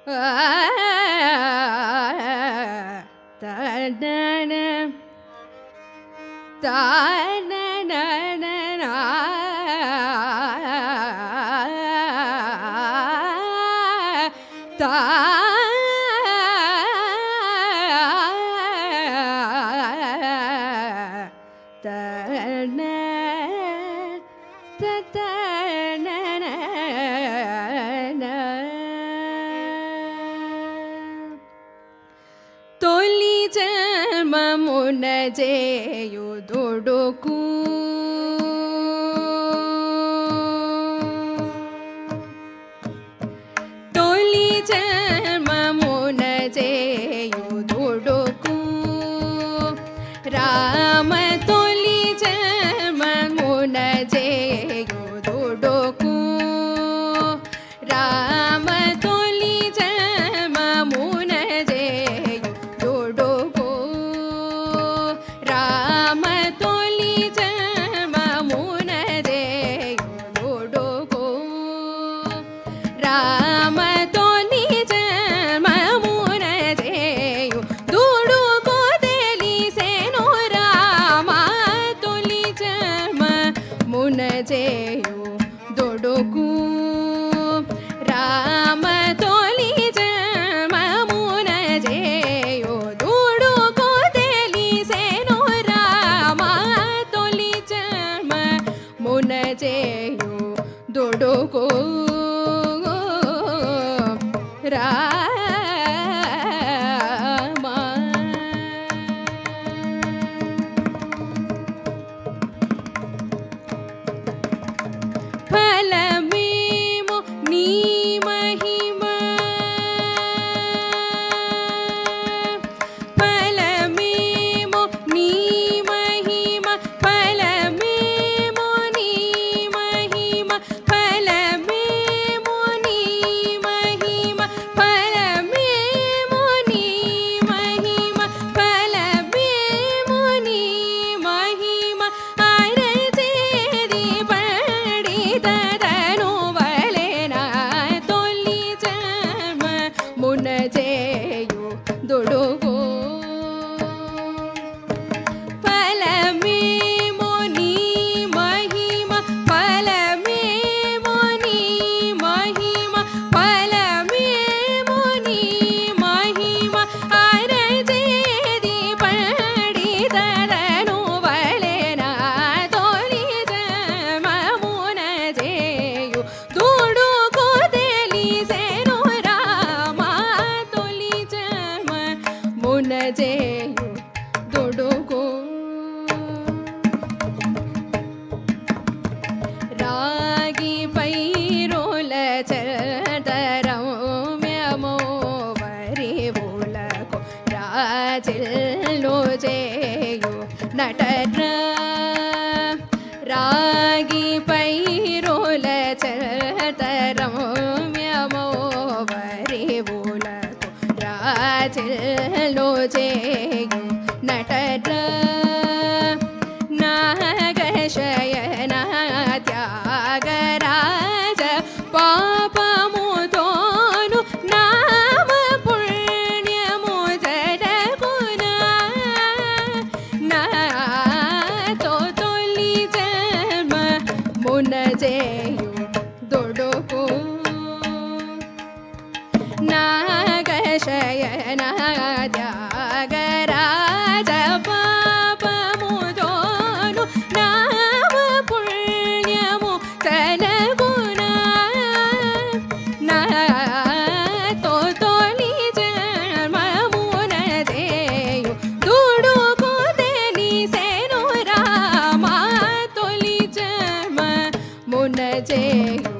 తొలి జన్మమున చేయు దుడుకు తొలి జన్మమున చేయు దుడుకు రామ తొలి జన్మమున చేయు దుడుకు రామ తొలి జన్మమున చేయు దుడుకు రామ తొలి జన్మమున చేయు దుడుకు రామ తొలి జన్మమున చేయు దుడుకు తెలిసెను రామ తొలి జన్మమున చేయు దుడుకు రామ తొలి జన్మమున చేయు దుడుకు తెలిసెను రామ తొలి జన్మమున చేయు దుడుకు రామ ఫలమేమో నీ మహిమ ఫలమేమో నీ మహిమ ఫలమేమో నీ మహిమ ఫలమేమో నీ మహిమ ఫలమేమో నీ మహిమ ఫలమేమో నీ మహిమ అరచేది పడితదను వలెన తొలి జన్మమున చేయు దుడుకు ఫలమేమో నీ మహిమ ఫలమేమో నీ మహిమ ఫలమేమో నీ మహిమ అరచేది పడితదను వలెన తొలి జన్మమున చేయు దుడుకు తెలిసెను రామ తొలి జన్మమున చేయు దుడుకు రాగి పైరుల చరమ్యమో వరివులకు రాజిల్లు చేయు నటర రాగి పైరుల చరమ్యమో వరివులకు రాజిల్లు చేయు నటర నాగశయన త్యాగరాజ పాపముతోను నామ పుణ్యము జరగునా నాతో తొలి జన్మమున చేయు దుడుకు నాగశయన త్యాగరాజ పాపముతోను నామ పుణ్యము జరగునా నాతో తొలి జన్మమున చేయు దుడుకు తెలిసెను రామ తొలి జన్మమున చేయు